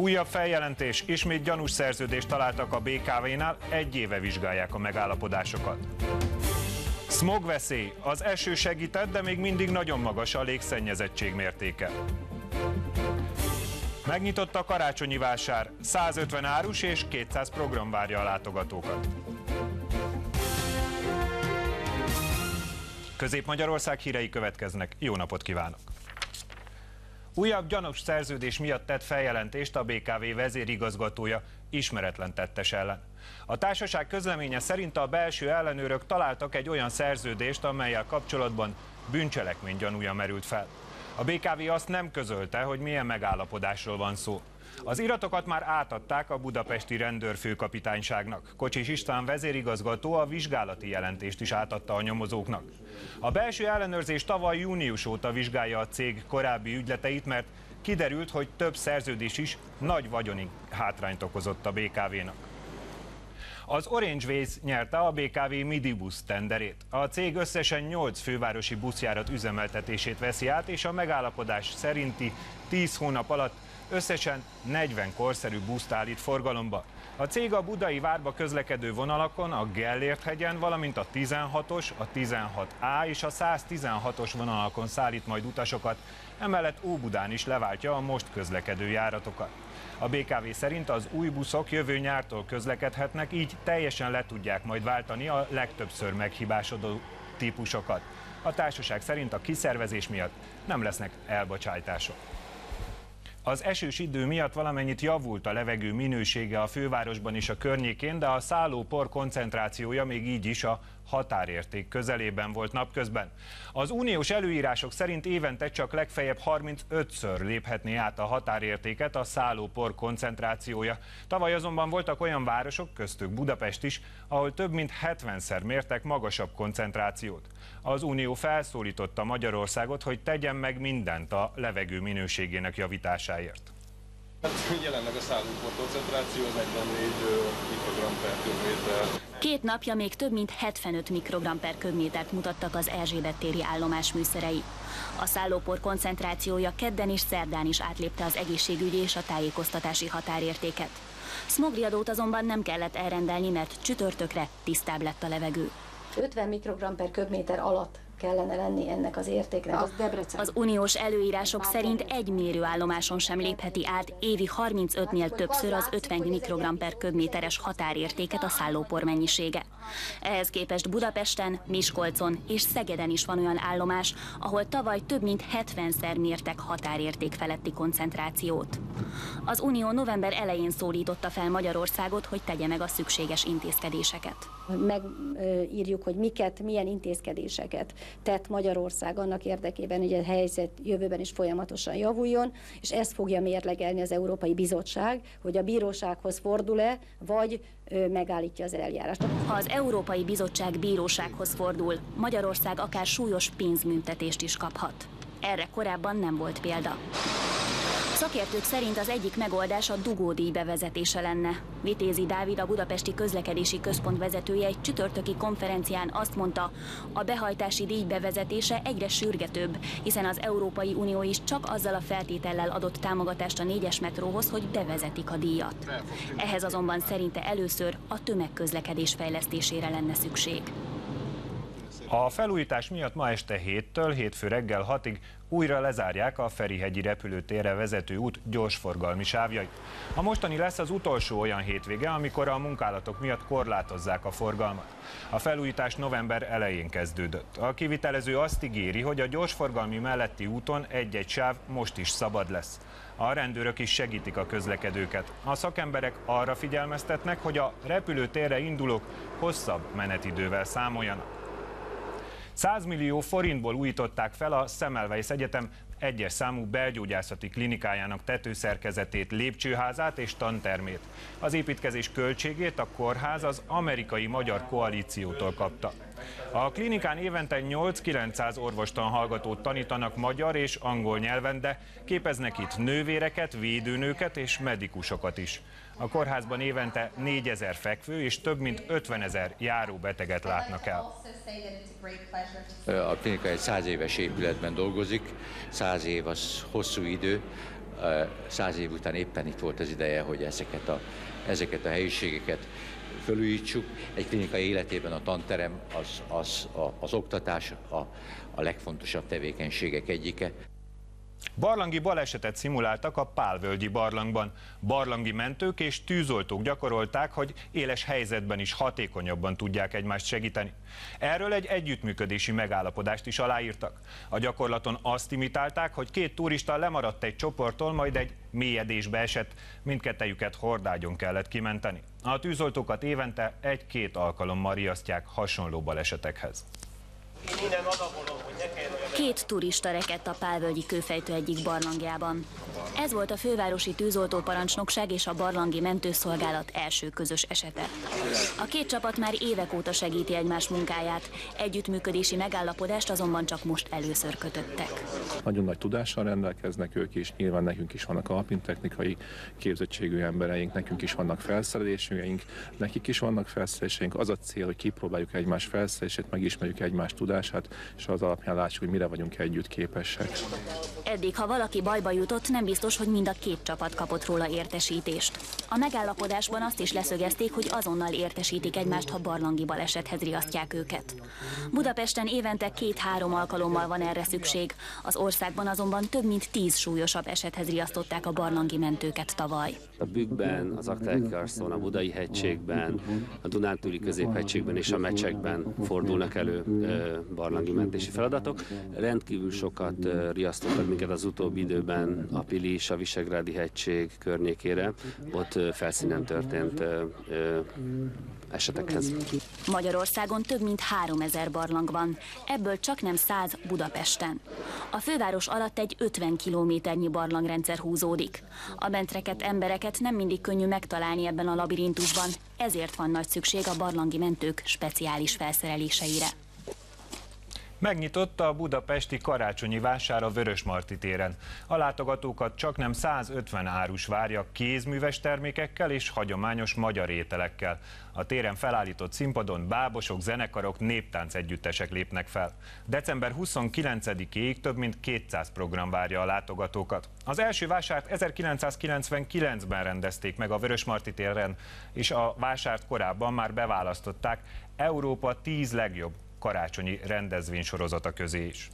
Újabb feljelentés, ismét gyanús szerződést találtak a BKV-nál, 1 éve vizsgálják a megállapodásokat. Smogveszély, az eső segített, de még mindig nagyon magas a légszennyezettség mértéke. Megnyitott a karácsonyi vásár, 150 árus és 200 program várja a látogatókat. Közép-Magyarország hírei következnek, jó napot kívánok! Újabb gyanús szerződés miatt tett feljelentést a BKV vezérigazgatója ismeretlen tettes ellen. A társaság közleménye szerint a belső ellenőrök találtak egy olyan szerződést, amellyel kapcsolatban bűncselekmény gyanúja merült fel. A BKV azt nem közölte, hogy milyen megállapodásról van szó. Az iratokat már átadták a budapesti rendőrfőkapitányságnak. Kocsis István vezérigazgató a vizsgálati jelentést is átadta a nyomozóknak. A belső ellenőrzés tavaly június óta vizsgálja a cég korábbi ügyleteit, mert kiderült, hogy több szerződés is nagy vagyoni hátrányt okozott a BKV-nak. Az Orange Ways nyerte a BKV Midibus tenderét. A cég összesen 8 fővárosi buszjárat üzemeltetését veszi át, és a megállapodás szerinti 10 hónap alatt összesen 40 korszerű buszt állít forgalomba. A cég a budai várba közlekedő vonalakon, a Gellért-hegyen, valamint a 16-os, a 16A és a 116-os vonalakon szállít majd utasokat, emellett Óbudán is leváltja a most közlekedő járatokat. A BKV szerint az új buszok jövő nyártól közlekedhetnek, így teljesen le tudják majd váltani a legtöbbször meghibásodó típusokat. A társaság szerint a kiszervezés miatt nem lesznek elbocsátások. Az esős idő miatt valamennyit javult a levegő minősége a fővárosban és a környékén, de a szállópor koncentrációja még így is a határérték közelében volt napközben. Az uniós előírások szerint évente csak legfeljebb 35-ször léphetné át a határértéket a szállópor koncentrációja. Tavaly azonban voltak olyan városok, köztük Budapest is, ahol több mint 70-szer mértek magasabb koncentrációt. Az Unió felszólította Magyarországot, hogy tegyen meg mindent a levegő minőségének javításáért. Jelenleg a szállópor koncentráció 44 mikrogram per köbméter. 2 napja még több mint 75 mikrogram per köbmétert mutattak az Erzsébet téri állomás műszerei. A szállópor koncentrációja kedden és szerdán is átlépte az egészségügyi és a tájékoztatási határértéket. Szmogriadót azonban nem kellett elrendelni, mert csütörtökre tisztább lett a levegő. 50 mikrogram per köbméter alatt kellene lenni ennek az értéknek. Az uniós előírások szerint egy mérőállomáson sem lépheti át évi 35-nél többször az 50 mikrogram per köbméteres határértéket a szállópor mennyisége. Ehhez képest Budapesten, Miskolcon és Szegeden is van olyan állomás, ahol tavaly több mint 70-szer mértek határérték feletti koncentrációt. Az Unió november elején szólította fel Magyarországot, hogy tegye meg a szükséges intézkedéseket. Megírjuk, hogy milyen intézkedéseket tett Magyarország annak érdekében, hogy a helyzet jövőben is folyamatosan javuljon, és ezt fogja mérlegelni az Európai Bizottság, hogy a bírósághoz fordul-e, vagy megállítja az eljárást. Ha az Európai Bizottság bírósághoz fordul, Magyarország akár súlyos pénzbüntetést is kaphat. Erre korábban nem volt példa. Szakértők szerint az egyik megoldás a dugódíj bevezetése lenne. Vitézi Dávid, a Budapesti Közlekedési Központ vezetője egy csütörtöki konferencián azt mondta, a behajtási díj bevezetése egyre sürgetőbb, hiszen az Európai Unió is csak azzal a feltétellel adott támogatást a 4-es metróhoz, hogy bevezetik a díjat. Ehhez azonban szerinte először a tömegközlekedés fejlesztésére lenne szükség. A felújítás miatt ma este 7-től hétfő reggel 6-ig újra lezárják a Ferihegyi repülőtérre vezető út gyorsforgalmi sávjait. A mostani lesz az utolsó olyan hétvége, amikor a munkálatok miatt korlátozzák a forgalmat. A felújítás november elején kezdődött. A kivitelező azt ígéri, hogy a gyorsforgalmi melletti úton egy-egy sáv most is szabad lesz. A rendőrök is segítik a közlekedőket. A szakemberek arra figyelmeztetnek, hogy a repülőtérre indulók hosszabb menetidővel számoljanak. 100 millió forintból újították fel a Semmelweis Egyetem 1-es számú belgyógyászati klinikájának tetőszerkezetét, lépcsőházát és tantermét. Az építkezés költségét a kórház az amerikai-magyar koalíciótól kapta. A klinikán évente 8-900 orvostan hallgatót tanítanak magyar és angol nyelven, de képeznek itt nővéreket, védőnőket és medikusokat is. A kórházban évente 4000 fekvő és több mint 50 000 járóbeteget látnak el. A klinika egy 100 éves épületben dolgozik, 100 év az hosszú idő, 100 év után éppen itt volt az ideje, hogy ezeket a helyiségeket fölújítsuk. Egy klinika életében a tanterem, az oktatás a legfontosabb tevékenységek egyike. Barlangi balesetet szimuláltak a Pálvölgyi barlangban. Barlangi mentők és tűzoltók gyakorolták, hogy éles helyzetben is hatékonyabban tudják egymást segíteni. Erről egy együttműködési megállapodást is aláírtak. A gyakorlaton azt imitálták, hogy két turista lemaradt egy csoporttól, majd egy mélyedésbe esett. Mindkettejüket hordágyon kellett kimenteni. A tűzoltókat évente 1-2 alkalommal riasztják hasonló balesetekhez. Két turista rekedt a Pálvölgyi kőfejtő egyik barlangjában. Ez volt a fővárosi tűzoltóparancsnokság és a barlangi mentőszolgálat első közös esete. A két csapat már évek óta segíti egymás munkáját, együttműködési megállapodást azonban csak most először kötöttek. Nagyon nagy tudással rendelkeznek ők is, nyilván nekünk is vannak alpintechnikai képzettségű embereink, nekünk is vannak felszereléseink, nekik is vannak felszereléseink. Az a cél, hogy kipróbáljuk egymás felszerelését, megismerjük egymás tudását, és az alapján látsuk, hogy mire vagyunk együtt képesek. Eddig, ha valaki bajba jutott, nem biztos, hogy mind a két csapat kapott róla értesítést. A megállapodásban azt is leszögezték, hogy azonnal értesítik egymást, ha barlangi balesethez riasztják őket. Budapesten évente 2-3 alkalommal van erre szükség, az országban azonban több mint 10 súlyosabb esethez riasztották a barlangi mentőket tavaly. A Bükkben, az Aktály-karszton, a Budai hegységben, a Dunántúli középhegységben és a Mecsekben fordulnak elő barlangi mentési feladatok. Rendkívül sokat riasztottak minket az utóbbi időben a Pilis, a Visegrádi hegység környékére, ott felszínen történt esetekhez. Magyarországon több mint 3000 barlang van, ebből csaknem 100 Budapesten. A főváros alatt egy 50 kilométernyi barlangrendszer húzódik. A bent rekedt embereket nem mindig könnyű megtalálni ebben a labirintusban, ezért van nagy szükség a barlangi mentők speciális felszereléseire. Megnyitott a budapesti karácsonyi vásár a Vörösmarty téren. A látogatókat csaknem 150 árus várja kézműves termékekkel és hagyományos magyar ételekkel. A téren felállított színpadon bábosok, zenekarok, néptánc együttesek lépnek fel. December 29-ig több mint 200 program várja a látogatókat. Az első vásárt 1999-ben rendezték meg a Vörösmarty téren, és a vásárt korábban már beválasztották Európa 10 legjobb karácsonyi rendezvénysorozata közé is.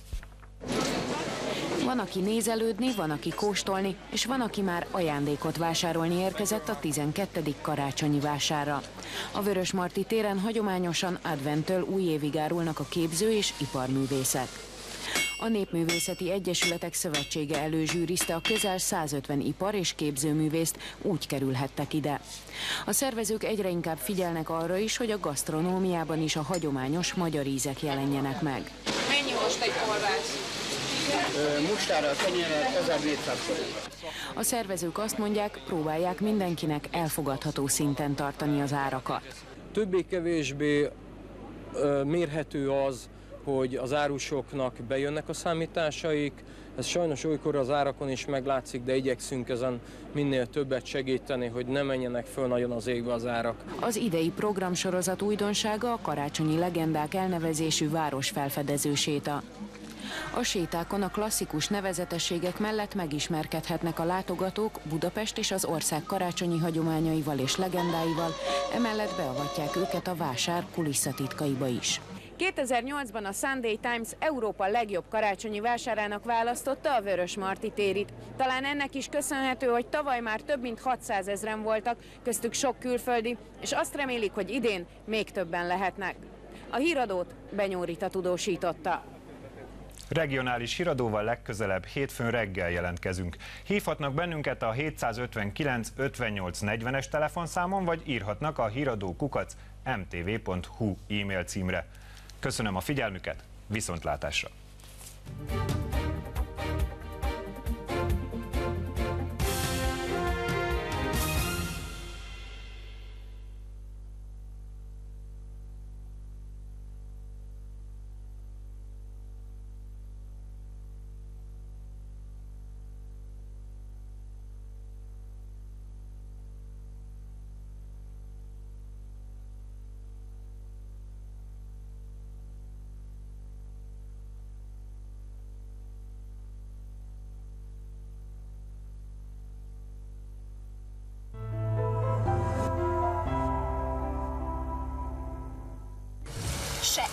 Van, aki nézelődni, van, aki kóstolni, és van, aki már ajándékot vásárolni érkezett a 12. karácsonyi vásárra. A Vörösmarty téren hagyományosan adventtől újévig árulnak a képző és iparművészek. A Népművészeti Egyesületek Szövetsége előzsűrizte a közel 150 ipar- és képzőművészt, úgy kerülhettek ide. A szervezők egyre inkább figyelnek arra is, hogy a gasztronómiában is a hagyományos magyar ízek jelenjenek meg. Mennyi most egy kolbász? Mustárral, kenyérrel 1400 forint. A szervezők azt mondják, próbálják mindenkinek elfogadható szinten tartani az árakat. Többé-kevésbé mérhető az, hogy az árusoknak bejönnek a számításaik. Ez sajnos olykor az árakon is meglátszik, de igyekszünk ezen minél többet segíteni, hogy ne menjenek föl nagyon az égbe az árak. Az idei programsorozat újdonsága a karácsonyi legendák elnevezésű városfelfedező séta. A sétákon a klasszikus nevezetességek mellett megismerkedhetnek a látogatók Budapest és az ország karácsonyi hagyományaival és legendáival, emellett beavatják őket a vásár kulisszatitkaiba is. 2008-ban a Sunday Times Európa legjobb karácsonyi vásárának választotta a Vörösmarty térit. Talán ennek is köszönhető, hogy tavaly már több mint 600 000-en voltak, köztük sok külföldi, és azt remélik, hogy idén még többen lehetnek. A híradót Benyó Rita tudósította. Regionális híradóval legközelebb hétfőn reggel jelentkezünk. Hívhatnak bennünket a 759 58 40-es telefonszámon, vagy írhatnak a híradó@mtv.hu e-mail címre. Köszönöm a figyelmüket, viszontlátásra!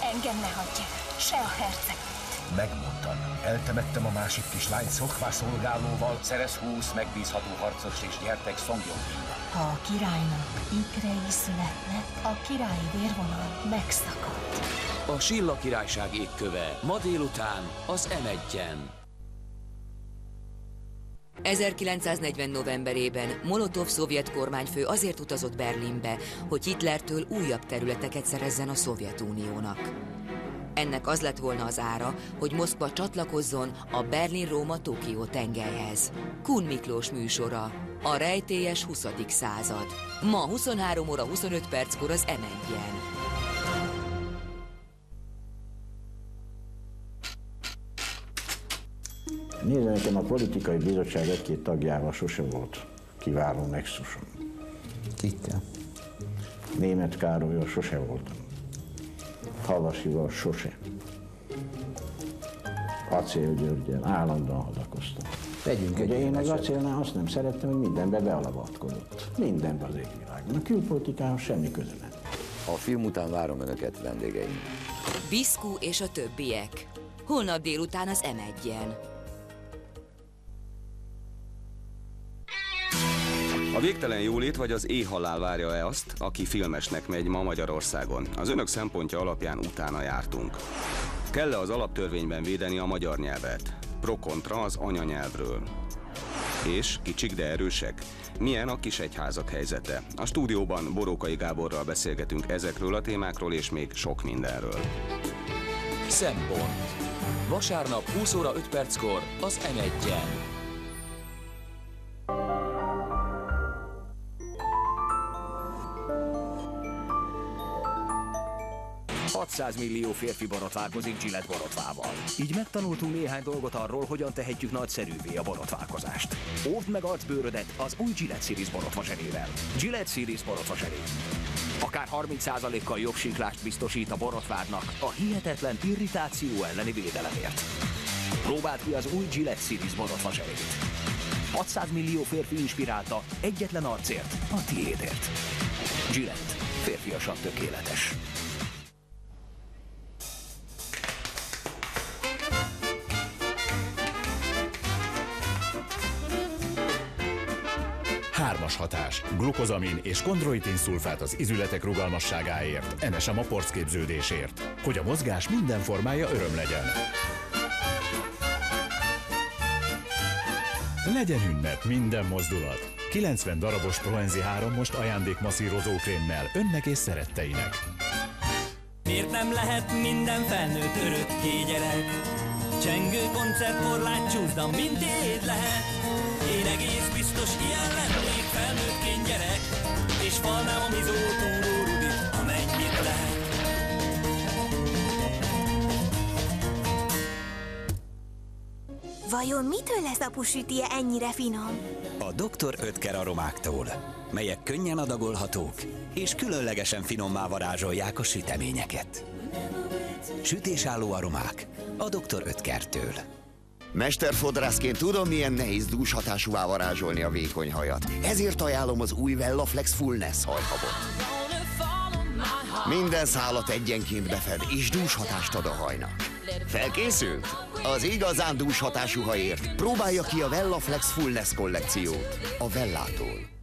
Engem ne hagyj el, se a herceget. Megmondtam. Eltemettem a másik kislány szokvá szolgálóval. Szerez 20 megbízható harcos és gyertek Songyong-díjra. Ha a királynak ikrei születnek, a királyi vérvonal megszakad. A Silla királyság égköve ma délután az M1-en. 1940. novemberében Molotov szovjet kormányfő azért utazott Berlinbe, hogy Hitlertől újabb területeket szerezzen a Szovjetuniónak. Ennek az lett volna az ára, hogy Moszkva csatlakozzon a Berlin-Róma-Tokió tengelyhez. Kun Miklós műsora, a rejtélyes 20. század. Ma 23 óra 25 perckor az M1-en. Nézd, nekem a politikai bizottság egy-két tagjával sose volt kiváló nexusom. Kikkel? Németh Károlyval sose voltam. Havasival sose. Acél Györggyel állandóan hadakoztam. Ugye én az acélnál azt nem szerettem, hogy mindenbe bealavatkozott. Mindenbe az égvilágon. A külpolitikához semmi köze nem. A film után várom önöket, vendégeim. Biszkú és a többiek. Holnap délután az M1-en. A végtelen jólét vagy az éhhalál várja-e azt, aki filmesnek megy ma Magyarországon? Az önök szempontja alapján utána jártunk. Kell-e az alaptörvényben védeni a magyar nyelvet? Pro-kontra az anyanyelvről. És kicsik, de erősek? Milyen a kisegyházak helyzete? A stúdióban Borókai Gáborral beszélgetünk ezekről a témákról és még sok mindenről. Szempont. Vasárnap 20 óra 5 perckor az M1-en. 600 millió férfi borotválkozik Gillette borotvával. Így megtanultunk néhány dolgot arról, hogyan tehetjük nagyszerűvé a borotválkozást. Óvd meg arcbőrödet az új Gillette Series borotvaserével. Gillette Series borotvaseré. Akár 30%-kal jobb siklást biztosít a borotvádnak a hihetetlen irritáció elleni védelemért. Próbáld ki az új Gillette Series borotvaserét. 600 millió férfi inspirálta egyetlen arcért, a tiédért. Gillette. Férfiasan tökéletes. Hármas hatás. Glukozamin és kondroitin szulfát az izületek rugalmasságáért, enesem a porcképződésért, hogy a mozgás minden formája öröm legyen. Legyen ünnep minden mozdulat. 90 darabos Proenzi 3 most ajándék masszírozó krémmel önnek és szeretteinek. Miért nem lehet minden felnőtt örökké gyerek? Csengő koncertporlát csúszda, mint tiéd lehet. Én egész biztos ilyen lennék felnőttként gyerek, és falnám a mizó túró rudit, amennyit lehet. Vajon mitől lesz apu sütije ennyire finom? A Dr. Oetker aromáktól, melyek könnyen adagolhatók, és különlegesen finommá varázsolják a süteményeket. Sütésálló aromák a Dr. Oetkertől. Mesterfodrászként tudom, milyen nehéz dúshatásúvá varázsolni a vékony hajat. Ezért ajánlom az új Wellaflex Fullness hajhabot. Minden szálat egyenként befed, és dúshatást ad a hajnak. Felkészült? Az igazán dúshatású hajért próbálja ki a Wellaflex Fullness kollekciót a Wellától.